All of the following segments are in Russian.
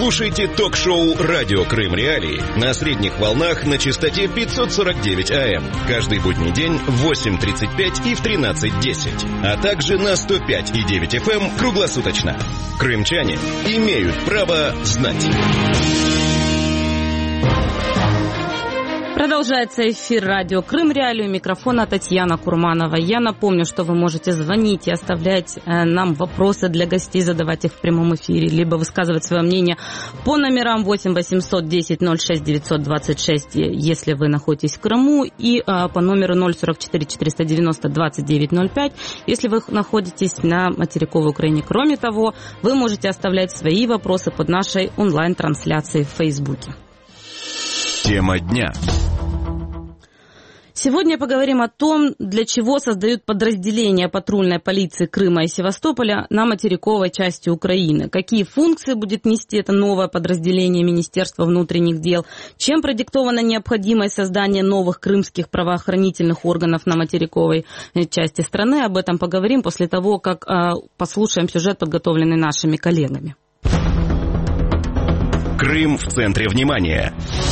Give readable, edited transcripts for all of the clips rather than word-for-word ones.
Слушайте ток-шоу «Радио Крым Реалии» на средних волнах на частоте 549 АМ. Каждый будний день в 8:35 и в 13:10. А также на 105,9 FM круглосуточно. Крымчане имеют право знать. Продолжается эфир радио Крым Реалии. У микрофона Татьяна Курманова. Я напомню, что вы можете звонить и оставлять нам вопросы для гостей, задавать их в прямом эфире, либо высказывать свое мнение по номерам 8 800 10 06 926, если вы находитесь в Крыму, и по номеру 044 490 2905, если вы находитесь на материковой Украине. Кроме того, вы можете оставлять свои вопросы под нашей онлайн-трансляцией в Фейсбуке. Тема дня. Сегодня поговорим о том, для чего создают подразделения патрульной полиции Крыма и Севастополя на материковой части Украины. Какие функции будет нести это новое подразделение Министерства внутренних дел? Чем продиктована необходимость создания новых крымских правоохранительных органов на материковой части страны? Об этом поговорим после того, как послушаем сюжет, подготовленный нашими коллегами. Крым в центре внимания.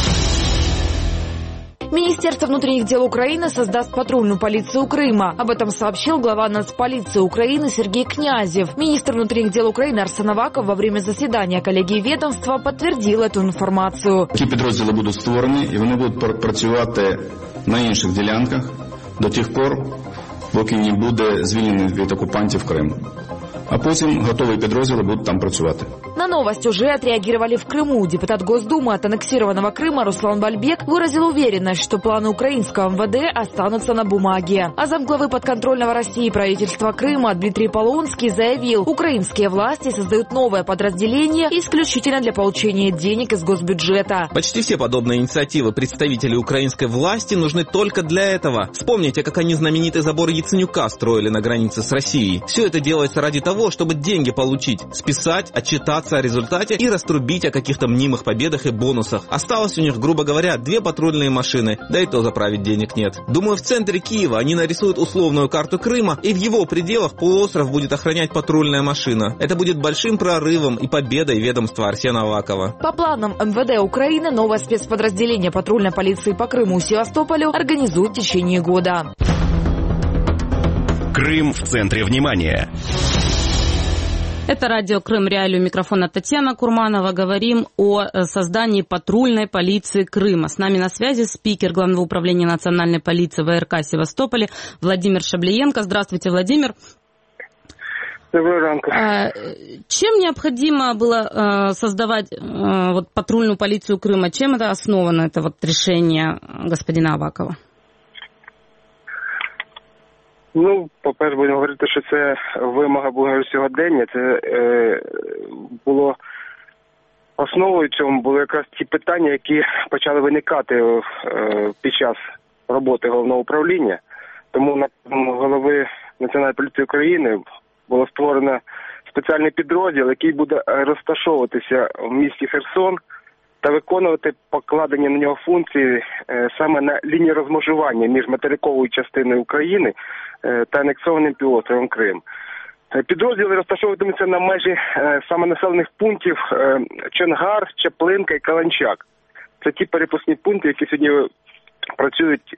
Министерство внутренних дел Украины создаст патрульную полицию Крыма. Об этом сообщил глава Нацполиции Украины Сергей Князев. Министр внутренних дел Украины Арсен Аваков во время засідання колегії ведомства підтвердив цю інформацію. Ті підрозділи будуть створені і вони будуть працювати на інших ділянках до тих пор, поки не буде звільнений від окупантів Крим. А потім готові підрозділи будуть там працювати. На новость уже отреагировали в Крыму. Депутат Госдумы от аннексированного Крыма Руслан Бальбек выразил уверенность, что планы украинского МВД останутся на бумаге. А замглавы подконтрольного России правительства Крыма Дмитрий Полонский заявил, украинские власти создают новое подразделение исключительно для получения денег из госбюджета. Почти все подобные инициативы представителей украинской власти нужны только для этого. Вспомните, как они знаменитый забор Яценюка строили на границе с Россией. Все это делается ради того, чтобы деньги получить, списать, отчитаться о результате и раструбить о каких-то мнимых победах и бонусах. Осталось у них, грубо говоря, 2 патрульные машины, да и то заправить денег нет. Думаю, в центре Киева они нарисуют условную карту Крыма, и в его пределах полуостров будет охранять патрульная машина. Это будет большим прорывом и победой ведомства Арсена Авакова. По планам МВД Украины, новое спецподразделение патрульной полиции по Крыму и Севастополю организуют в течение года. Крым в центре внимания. Это радио Крым Реалии, у микрофона Татьяна Курманова. Говорим о создании патрульной полиции Крыма. С нами на связи спикер Главного управления национальной полиции ВРК Севастополя Владимир Шаблиенко. Здравствуйте, Владимир. Доброго ранку. Чем необходимо было создавать патрульную полицию Крыма? Чем это основано, это решение господина Авакова? По-перше, будемо говорити, що це вимога була сьогодення. Це було основою цьому були якраз ті питання, які почали виникати під час роботи головного управління. Тому на голови Національної поліції України було створено спеціальний підрозділ, який буде розташовуватися в місті Херсон та виконувати покладені на нього функції саме на лінії розмежування між материковою частиною України та анексованим півостровом Крим. Підрозділи розташовуватимуться на межі саме населених пунктів Чонгар, Чаплинка і Каланчак. Це ті перепускні пункти, які сьогодні працюють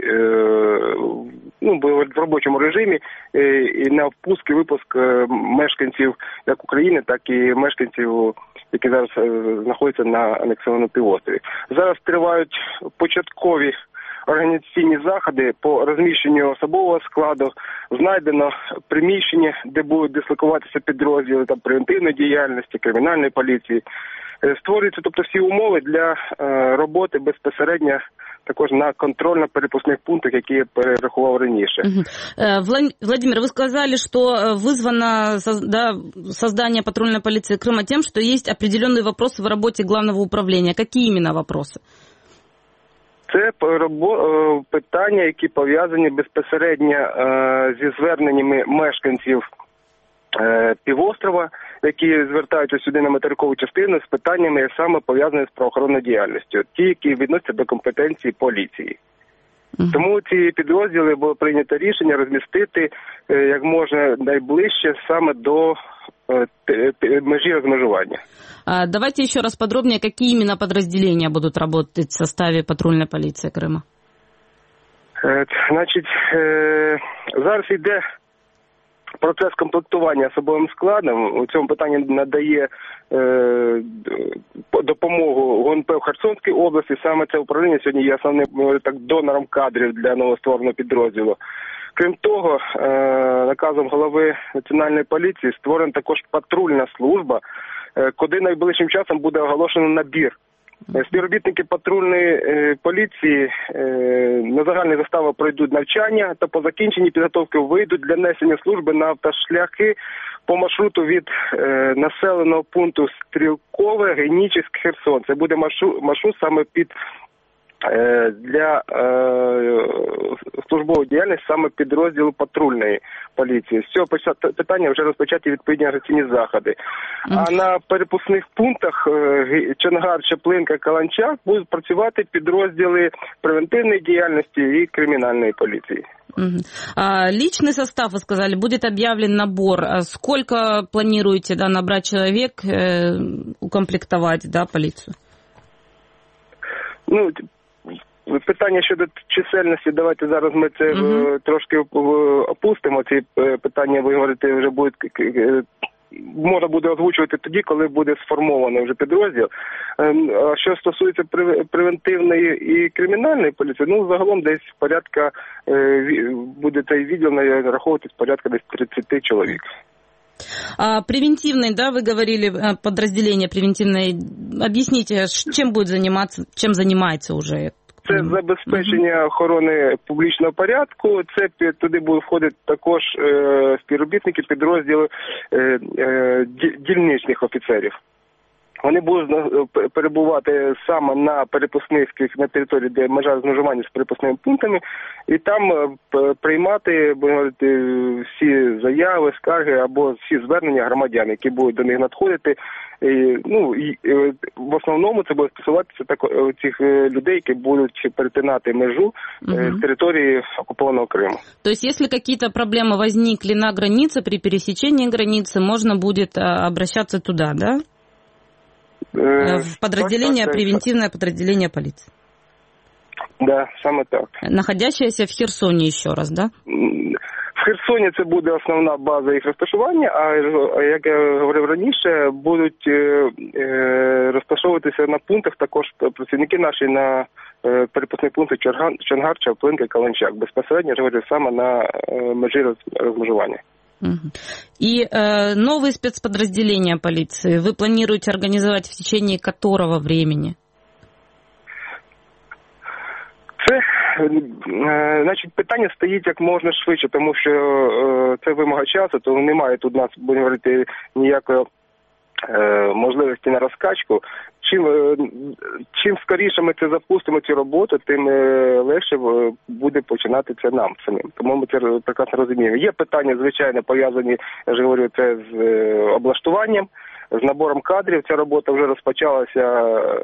в робочому режимі і на впуск і випуск мешканців як України, так і мешканців, які зараз знаходяться на анексованому півострові. Зараз тривають початкові організаційні заходи по розміщенню особового складу. Знайдено приміщення, де будуть дислокуватися підрозділи там превентивної діяльності, кримінальної поліції. Створюються, всі умови для роботи безпосередньо також на контрольно-перепускних пунктах, які я перерахував раніше. Владимир, вы сказали, что вызвано создание патрульной полиции Крыма тем, что есть определенные вопросы в работе главного управления. Какие именно вопросы? Це питання, які пов'язані безпосередньо зі зверненнями мешканців півострова, які звертаються сюди на материкову частину з питаннями саме пов'язані з правоохоронною діяльністю, ті, які відносяться до компетенції поліції. Тому ці підрозділи було прийнято рішення розмістити як можна найближче саме до межі розмежування. Давайте еще раз подробнее, какие именно подразделения будут работать в составе патрульной полиции Крыма? Значить, зараз йде процес комплектування особовим складом. У цьому питанні надає допомогу ГУНП в Херсонській області. Саме це управління сьогодні є основним донором кадрів для новоствореного підрозділу. Крім того, наказом голови Національної поліції створена також патрульна служба, куди найближчим часом буде оголошено набір. Співробітники патрульної поліції на загальні застави пройдуть навчання та по закінченні підготовки вийдуть для несення служби на автошляхи по маршруту від населеного пункту Стрілкове, Генічеськ, Херсон. Це буде маршрут саме під для службової діяльності саме підрозділу патрульної поліції. З цього питання вже розпочаті відповідні агресивні заходи. А на перепускних пунктах Чонгар, Чаплинка, Каланчак будуть працювати підрозділи превентивної діяльності і кримінальної поліції. Личный состав, вы сказали, будет объявлен набор. Сколько планируете набрать человек, укомплектовать полицию? Питання щодо чисельності, давайте зараз ми це трошки опустимо. Ці питання, ви говорите, вже будуть, можна буде озвучувати тоді, коли буде сформований вже підрозділ. А що стосується превентивної і кримінальної поліції, загалом десь порядка, буде цей відділ нараховуватись порядка десь 30 чоловік. Превентивный, вы говорили, подразделение превентивное. Объясните, чем будет заниматься, чем занимается уже? Це забезпечення охорони публічного порядку, це туди будуть входити також співробітники підрозділу дільничних офіцерів. Вони будуть перебувати саме на перепускних, на території, де межа розмежування з перепускними пунктами, і там приймати, всі заяви, скарги або всі звернення громадян, які будуть до них надходити. В основному це буде стосуватися цих людей, які будуть перетинати межу з території окупованного Криму. То есть, если какие-то проблемы возникли на границе, при пересечении границы, можно будет обращаться туда, да? В подразделение, превентивное подразделение полиции. Да, саме так. Находящееся в Херсоні ще раз, да? В Херсоні це буде основна база їх розташування, а як я говорив раніше, будуть розташовуватися на пунктах також працівники наші на перепускних пунктах Чонгар, Чаплинка, Каланчак. Безпосередньо, я говорю, саме на межі розмежування. И новые спецподразделения полиции вы планируете организовать в течение которого времени? Це, значить, питання стоїть як можна швидше, тому що це вимога часу, то немає тут у нас, будемо говорити, ніякої можливості на розкачку. Чим скоріше ми це запустимо, цю роботу, тим легше буде починати це нам самим. Тому ми це прекрасно розуміємо. Є питання, звичайно, пов'язані, я ж говорю, це з облаштуванням, з набором кадрів. Ця робота вже розпочалася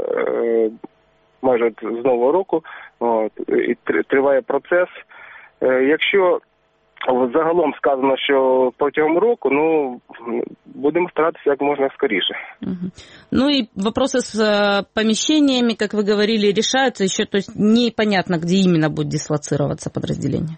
майже з нового року, і триває процес. Якщо загалом сказано, що протягом року, будем стараться как можно скорее. И вопросы с помещениями, как вы говорили, решаются еще, то есть непонятно, где именно будет дислоцироваться подразделение?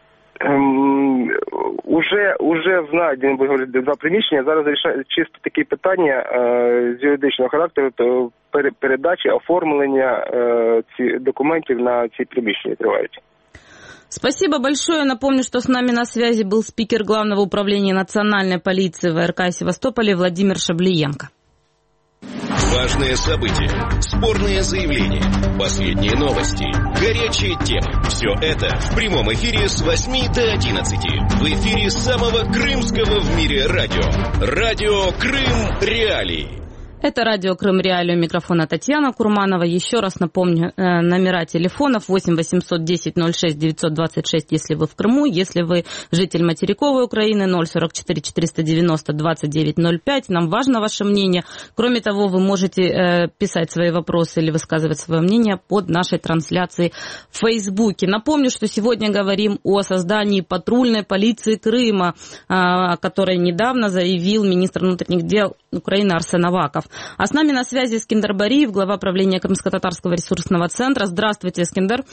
Уже знайдені, два приміщення, зараз рішають чисто такі питання з юридичного характеру, то передачі, оформлення документів на ці приміщення тривають. Спасибо большое. Напомню, что с нами на связи был спикер Главного управления национальной полиции ВРК Севастополя Владимир Шаблиенко. Важные события, спорные заявления, последние новости, горячие темы. Все это в прямом эфире с 8 до 11. В эфире самого крымского в мире радио. Радио Крым Реалии. Это радио Крым Реалии, у микрофона Татьяна Курманова. Еще раз напомню, номера телефонов 8 800 10 06 926, если вы в Крыму, если вы житель материковой Украины, 044 490 2905. Нам важно ваше мнение. Кроме того, вы можете писать свои вопросы или высказывать свое мнение под нашей трансляцией в Фейсбуке. Напомню, что сегодня говорим о создании патрульной полиции Крыма, о которой недавно заявил министр внутренних дел Украины Арсен Аваков. А с нами на связи Эскендер Бариев, глава правления Крымско-татарского ресурсного центра. Здравствуйте, Эскендер.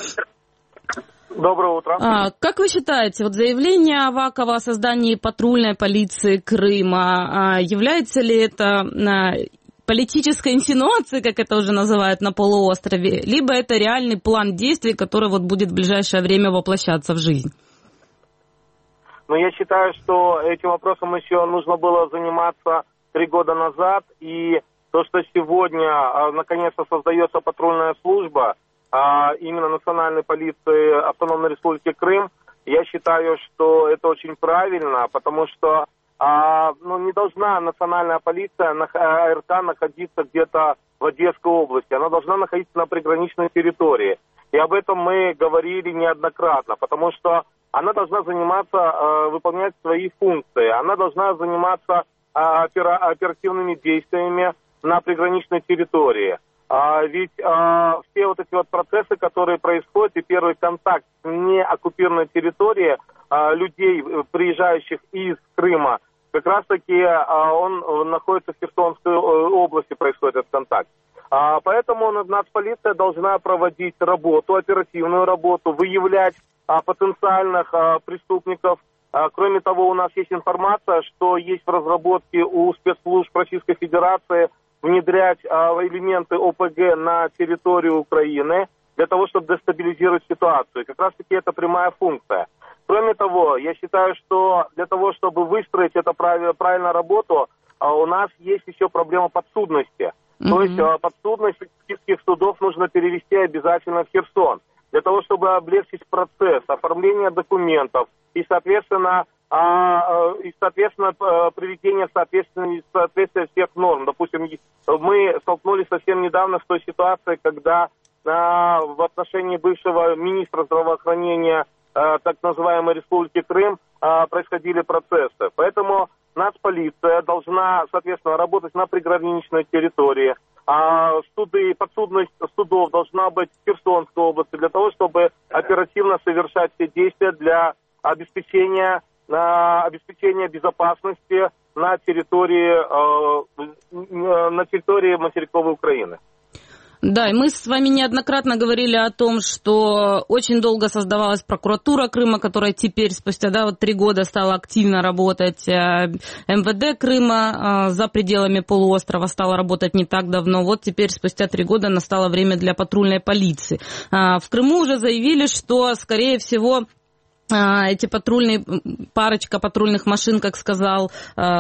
Доброе утро. Как вы считаете, вот заявление Авакова о создании патрульной полиции Крыма, является ли это политической инсинуацией, как это уже называют на полуострове, либо это реальный план действий, который вот будет в ближайшее время воплощаться в жизнь? Но я считаю, что этим вопросом еще нужно было заниматься 3 года назад, и то, что сегодня наконец-то создается патрульная служба, именно национальной полиции Автономной Республики Крым, я считаю, что это очень правильно, потому что не должна национальная полиция АРК находиться где-то в Одесской области, она должна находиться на приграничной территории. И об этом мы говорили неоднократно, потому что она должна заниматься, выполнять свои функции, она должна заниматься оперативными действиями на приграничной территории. Ведь все вот эти вот процессы, которые происходят, и первый контакт с неоккупированной территории людей, приезжающих из Крыма, как раз-таки он находится в Херсонской области, происходит этот контакт. Поэтому нацполиция должна проводить работу, оперативную работу, выявлять потенциальных преступников. Кроме того, у нас есть информация, что есть в разработке у спецслужб Российской Федерации внедрять элементы ОПГ на территорию Украины для того, чтобы дестабилизировать ситуацию. Как раз-таки это прямая функция. Кроме того, я считаю, что для того, чтобы выстроить эту правильную работу, у нас есть еще проблема подсудности. То есть подсудность российских судов нужно перевести обязательно в Херсон, для того, чтобы облегчить процесс оформления документов и, соответственно, приведение в соответствие всех норм. Допустим, мы столкнулись совсем недавно с той ситуацией, когда в отношении бывшего министра здравоохранения так называемой Республики Крым происходили процессы. Поэтому нацполиция должна, соответственно, работать на приграничной территории. Подсудность судов должна быть в Херсонской области для того, чтобы оперативно совершать все действия для обеспечения безопасности на территории материковой Украины. Да, и мы с вами неоднократно говорили о том, что очень долго создавалась прокуратура Крыма, которая теперь, спустя 3 года, стала активно работать. МВД Крыма за пределами полуострова стала работать не так давно. Вот теперь, спустя 3 года, настало время для патрульной полиции. В Крыму уже заявили, что, скорее всего, эти парочка патрульных машин, как сказал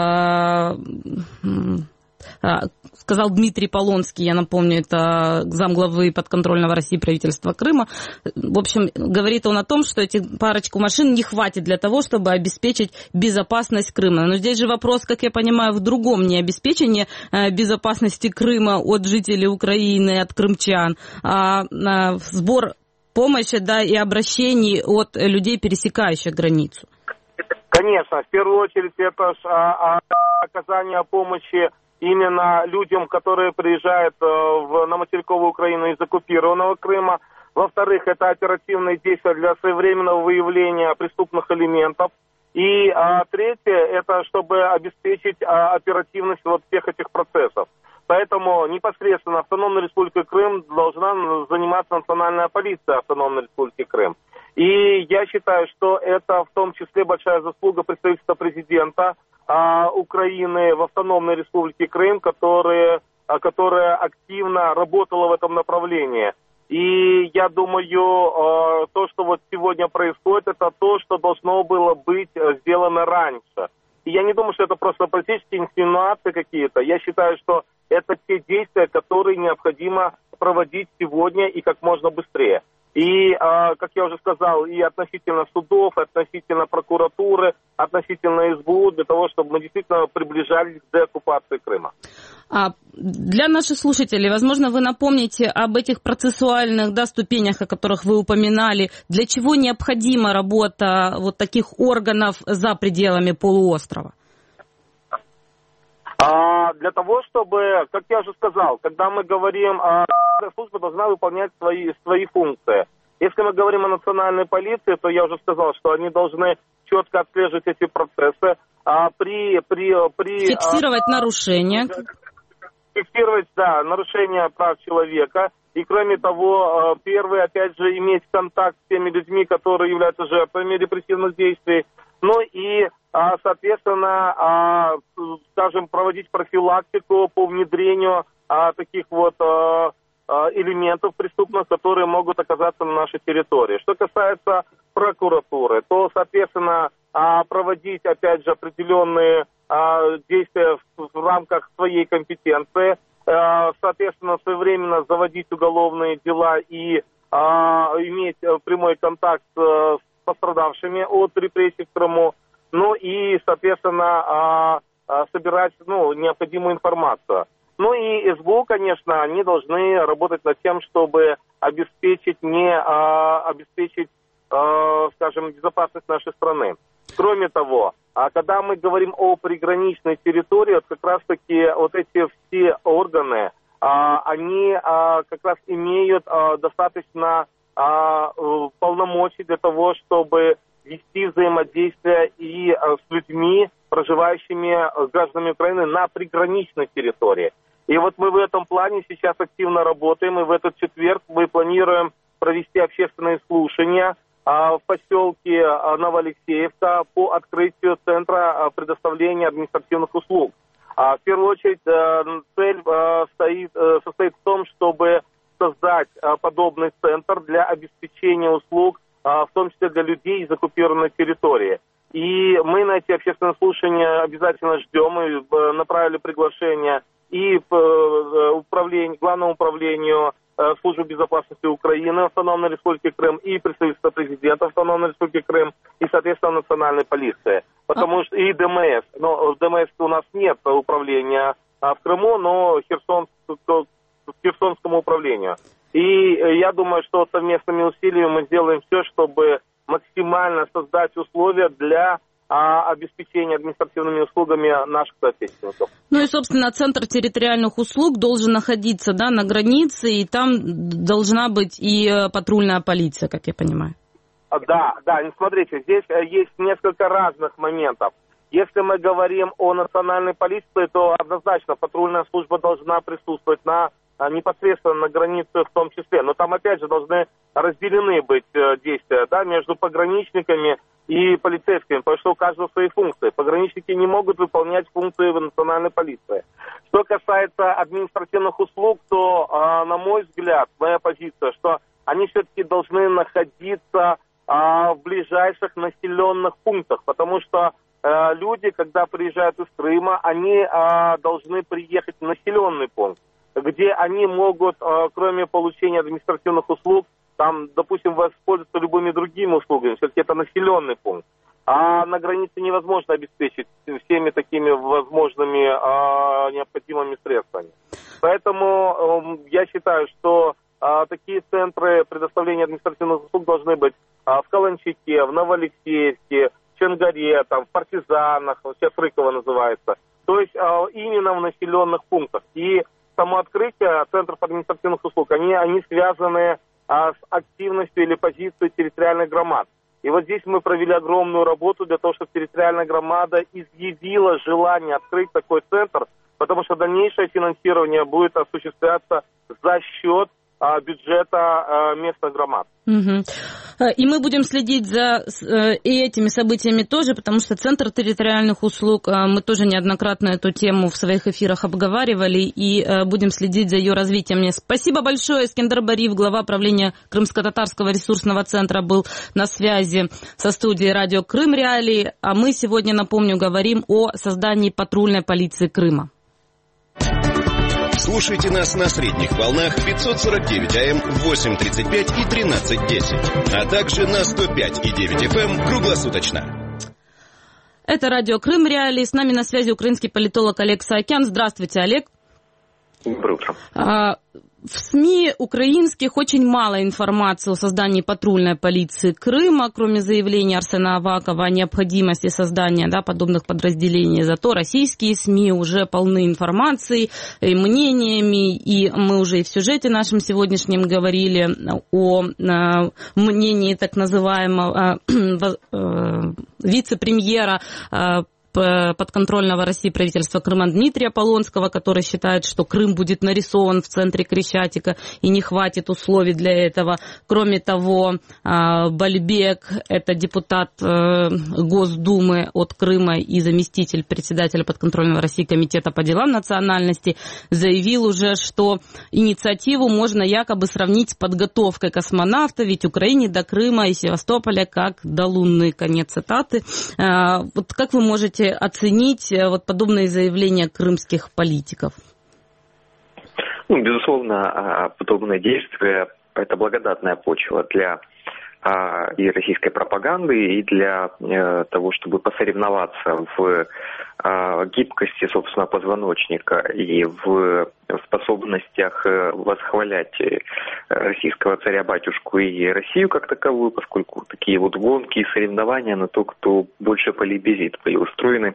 Дмитрий Полонский, я напомню, это замглавы подконтрольного России правительства Крыма. В общем, говорит он о том, что эти парочку машин не хватит для того, чтобы обеспечить безопасность Крыма. Но здесь же вопрос, как я понимаю, в другом: не обеспечение безопасности Крыма от жителей Украины, от крымчан, а сбор помощи, и обращений от людей, пересекающих границу. Конечно, в первую очередь это оказание помощи именно людям, которые приезжают на материковую Украину из оккупированного Крыма. Во-вторых, это оперативные действия для своевременного выявления преступных элементов. И третье, это чтобы обеспечить оперативность всех этих процессов. Поэтому непосредственно Автономной Республикой Крым должна заниматься национальная полиция Автономной Республики Крым. И я считаю, что это в том числе большая заслуга представительства президента Украины в Автономной Республике Крым, которая активно работала в этом направлении. И я думаю, то, что сегодня происходит, это то, что должно было быть сделано раньше. И я не думаю, что это просто политические инсинуации какие-то. Я считаю, что это те действия, которые необходимо проводить сегодня и как можно быстрее. И, как я уже сказал, и относительно судов, и относительно прокуратуры, относительно СБУ, для того, чтобы мы действительно приближались к деоккупации Крыма. Для наших слушателей, возможно, вы напомните об этих процессуальных ступенях, о которых вы упоминали. Для чего необходима работа вот таких органов за пределами полуострова? Для того, чтобы, как я уже сказал, когда мы говорим, служба должна выполнять свои функции. Если мы говорим о национальной полиции, то я уже сказал, что они должны четко отслеживать эти процессы. Фиксировать нарушения. Фиксировать, нарушения прав человека. И кроме того, первый, опять же, иметь контакт с теми людьми, которые являются жертвами репрессивных действий. Ну и, соответственно, скажем, проводить профилактику по внедрению таких вот элементов преступных, которые могут оказаться на нашей территории. Что касается прокуратуры, то, соответственно, проводить, опять же, определенные действия в рамках своей компетенции, соответственно, своевременно заводить уголовные дела и иметь прямой контакт с пострадавшими от репрессий в Крыму, ну и, соответственно, собирать необходимую информацию. Ну и СБУ, конечно, они должны работать над тем, чтобы обеспечить скажем, безопасность нашей страны. Кроме того, когда мы говорим о приграничной территории, вот как раз-таки вот эти все органы, они как раз имеют достаточно полномочий для того, чтобы вести взаимодействие и с людьми, проживающими гражданами Украины на приграничной территории. И вот мы в этом плане сейчас активно работаем, и в этот четверг мы планируем провести общественные слушания в поселке Новоалексеевка по открытию центра предоставления административных услуг. В первую очередь цель состоит в том, чтобы создать подобный центр для обеспечения услуг, в том числе для людей из оккупированной территории. И мы на эти общественные слушания обязательно ждем. Мы направили приглашение и Главному управлению Службы безопасности Украины Автономной Республики Крым и представительство президента Автономной Республики Крым и, соответственно, национальной полиции. Потому что и ДМС. Но в ДМС у нас нет управления в Крыму, но Херсонскому управлению. И я думаю, что совместными усилиями мы сделаем все, чтобы максимально создать условия для обеспечения административными услугами наших соотечественников. Ну и, собственно, Центр территориальных услуг должен находиться, на границе, и там должна быть и патрульная полиция, как я понимаю. Да, смотрите, здесь есть несколько разных моментов. Если мы говорим о национальной полиции, то однозначно патрульная служба должна присутствовать непосредственно на границе в том числе. Но там, опять же, должны разделены быть действия между пограничниками и полицейскими, потому что у каждого свои функции. Пограничники не могут выполнять функции в национальной полиции. Что касается административных услуг, то, на мой взгляд, моя позиция, что они все-таки должны находиться в ближайших населенных пунктах, потому что люди, когда приезжают из Крыма, они должны приехать в населенный пункт, где они могут, кроме получения административных услуг, там, допустим, воспользоваться любыми другими услугами. Все-таки это населенный пункт. А на границе невозможно обеспечить всеми такими возможными необходимыми средствами. Поэтому я считаю, что такие центры предоставления административных услуг должны быть в Каланчаке, в Новоалексеевске, в Чангаре, в Партизанах, сейчас Рыково называется. То есть именно в населенных пунктах. И само открытие центров административных услуг, они связаны с активностью или позицией территориальных громад. И вот здесь мы провели огромную работу для того, чтобы территориальная громада изъявила желание открыть такой центр, потому что дальнейшее финансирование будет осуществляться за счет бюджета местных громад. Угу. И мы будем следить за и этими событиями тоже, потому что Центр территориальных услуг, мы тоже неоднократно эту тему в своих эфирах обговаривали, и будем следить за ее развитием. Спасибо большое. Эскендер Бариев, глава правления Крымско-Татарского ресурсного центра, был на связи со студией радио Крым Реалии. А мы сегодня, напомню, говорим о создании патрульной полиции Крыма. Слушайте нас на средних волнах 549 АМ, 8:35 и 13:10, а также на 105,9 FM круглосуточно. Это радио Крым Реалии. С нами на связи украинский политолог Олег Саакян. Здравствуйте, Олег. Доброе утро. В СМИ украинских очень мало информации о создании патрульной полиции Крыма, кроме заявления Арсена Авакова о необходимости создания подобных подразделений. Зато российские СМИ уже полны информацией и мнениями, и мы уже и в сюжете нашем сегодняшнем говорили о мнении так называемого вице-премьера подконтрольного России правительства Крыма Дмитрия Полонского, который считает, что Крым будет нарисован в центре Крещатика и не хватит условий для этого. Кроме того, Бальбек, это депутат Госдумы от Крыма и заместитель председателя подконтрольного России комитета по делам национальности, заявил уже, что инициативу можно якобы сравнить с подготовкой космонавта, ведь Украине до Крыма и Севастополя как до Луны. Конец цитаты. Вот как вы можете оценить подобные заявления крымских политиков? Безусловно, подобные действия – это благодатная почва для и российской пропаганды, и для того, чтобы посоревноваться в гибкости, собственно, позвоночника и в способностях восхвалять российского царя-батюшку и Россию как таковую, поскольку такие гонки и соревнования на то, кто больше полебезит, были устроены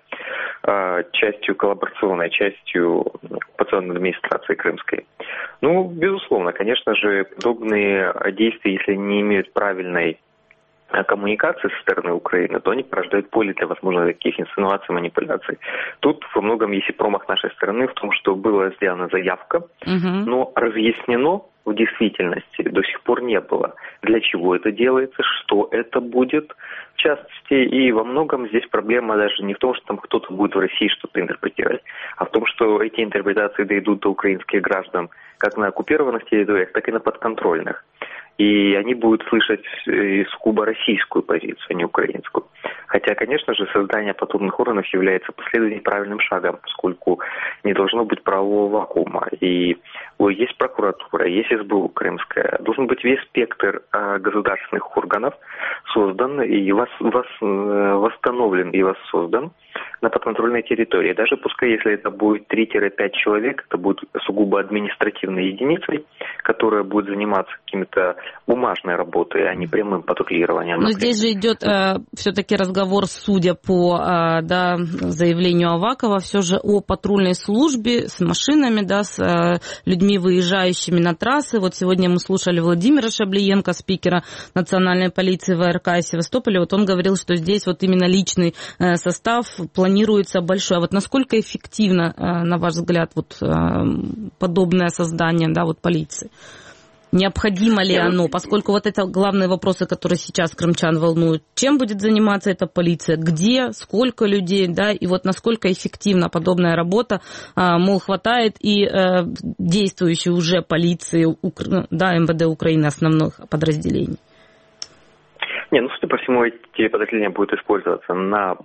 частью коллаборационной, частью оккупационной администрации крымской. Безусловно, конечно же, подобные действия, если не имеют правильной коммуникации со стороны Украины, то они порождают поле для возможных таких инсинуаций, манипуляций. Тут во многом есть и промах нашей стороны в том, что была сделана заявка, но разъяснено в действительности до сих пор не было. Для чего это делается, что это будет, в частности, и во многом здесь проблема даже не в том, что там кто-то будет в России что-то интерпретировать, а в том, что эти интерпретации дойдут до украинских граждан как на оккупированных территориях, так и на подконтрольных. И они будут слышать сугубо российскую позицию, а не украинскую. Хотя, конечно же, создание подобных органов является последовательным правильным шагом, поскольку не должно быть правового вакуума. И есть прокуратура, есть СБУ крымская. Должен быть весь спектр государственных органов создан и восстановлен и воссоздан на подконтрольной территории. Даже пускай, если это будет 3-5 человек, это будет сугубо административной единицей, которая будет заниматься какими-то бумажной работой, а не прямым патрулированием. Но здесь же идет все-таки разговор, судя по заявлению Авакова, все же о патрульной службе с машинами, с людьми, выезжающими на трассы. Вот сегодня мы слушали Владимира Шаблиенко, спикера национальной полиции ВРК Севастополя. Вот он говорил, что здесь именно личный состав планируется большой. А насколько эффективно, на ваш взгляд, подобное создание полиции? Необходимо ли оно? Поскольку это главные вопросы, которые сейчас крымчан волнуют. Чем будет заниматься эта полиция? Где? Сколько людей? И насколько эффективна подобная работа? Мол, хватает и действующей уже полиции, МВД Украины, основных подразделений? Судя по всему, эти подразделения будут использоваться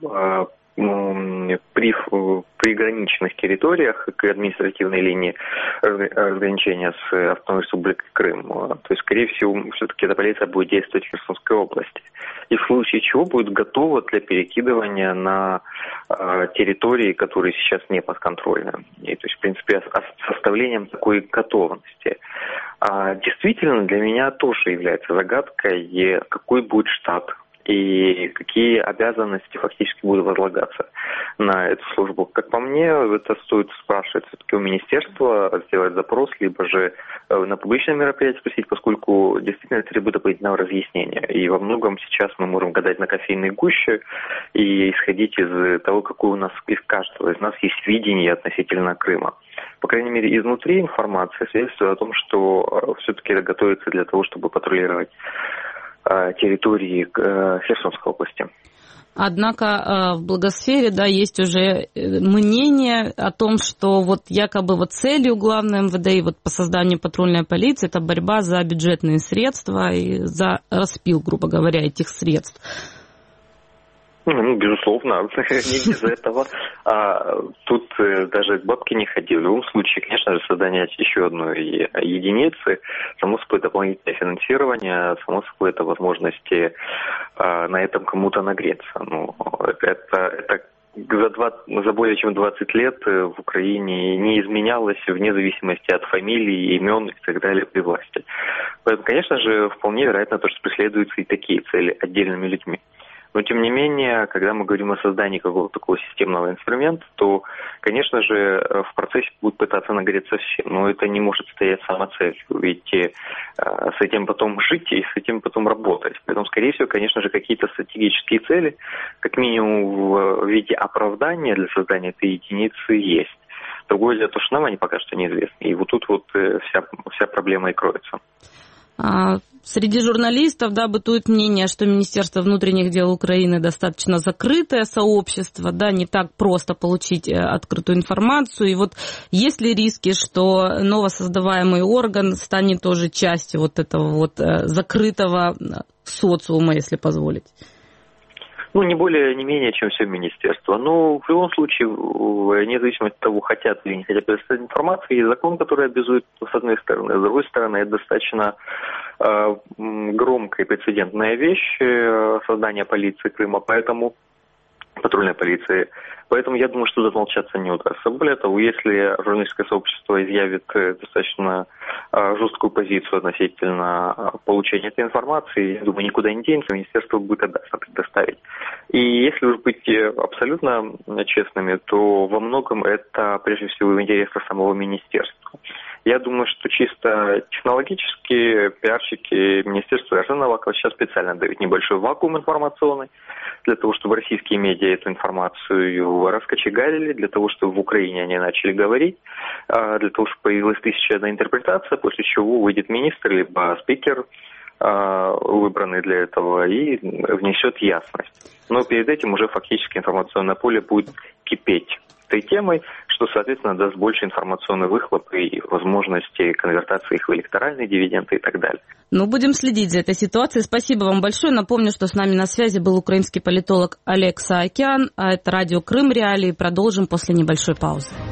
при приграничных территориях к административной линии разграничения с Автономной Республикой Крым. То есть, скорее всего, все-таки эта полиция будет действовать в Херсонской области. И в случае чего будет готова для перекидывания на территории, которые сейчас не подконтрольны. И, то есть, в принципе, составлением такой готовности. Действительно, для меня тоже является загадкой, какой будет штат и какие обязанности фактически будут возлагаться на эту службу. Как по мне, это стоит спрашивать все-таки у министерства, сделать запрос, либо же на публичное мероприятие спросить, поскольку действительно это требует дополнительного разъяснения. И во многом сейчас мы можем гадать на кофейной гуще и исходить из того, какое у нас, из каждого из нас есть видение относительно Крыма. По крайней мере, изнутри информация свидетельствует о том, что все-таки это готовится для того, чтобы патрулировать территории Херсонской области. Однако в благосфере, есть уже мнение о том, что якобы целью главной МВД и по созданию патрульной полиции это борьба за бюджетные средства и за распил, грубо говоря, этих средств. Безусловно, не без этого. Тут даже бабки не ходи. В любом случае, конечно же, создание еще одной единицы, само собой, дополнительное финансирование, само собой, это возможности на этом кому-то нагреться. Это за более чем 20 лет в Украине не изменялось вне зависимости от фамилий, имен и так далее при власти. Поэтому, конечно же, вполне вероятно то, что преследуются и такие цели отдельными людьми. Но, тем не менее, когда мы говорим о создании какого-то такого системного инструмента, то, конечно же, в процессе будут пытаться нагреться все. Но это не может стоять самоцелью. Ведь с этим потом жить и с этим потом работать. Поэтому, скорее всего, конечно же, какие-то стратегические цели, как минимум в виде оправдания для создания этой единицы, есть. Другое дело, то, что нам они пока что неизвестны. И вот тут вот вся проблема и кроется. Среди журналистов, да, бытует мнение, что Министерство внутренних дел Украины достаточно закрытое сообщество, да, не так просто получить открытую информацию. И вот есть ли риски, что новосоздаваемый орган станет тоже частью вот этого вот закрытого социума, если позволить? Не более, не менее, чем все министерство. Но в любом случае, вне зависимости от того, хотят или не хотят предоставить информацию, есть закон, который обязует с одной стороны. С другой стороны, это достаточно громкая и прецедентная вещь создания полиции Крыма, патрульной полиции. Поэтому я думаю, что отмолчаться не удастся. Более того, если журналистское сообщество изъявит достаточно жесткую позицию относительно получения этой информации, я думаю, никуда не денется, министерство будет предоставить. И если уж быть абсолютно честными, то во многом это прежде всего в интересах самого министерства. Я думаю, что чисто технологически пиарщики Министерства Арсена Авакова сейчас специально дают небольшой вакуум информационный, для того, чтобы российские медиа эту информацию раскочегарили, для того, чтобы в Украине они начали говорить, для того, чтобы появилась 1001 интерпретация, после чего выйдет министр, либо спикер, выбранный для этого, и внесет ясность. Но перед этим уже фактически информационное поле будет кипеть этой темой, что, соответственно, даст больше информационный выхлоп и возможности конвертации их в электоральные дивиденды и так далее. Будем следить за этой ситуацией. Спасибо вам большое. Напомню, что с нами на связи был украинский политолог Олег Саакян. А это радио Крым Реалии. Продолжим после небольшой паузы.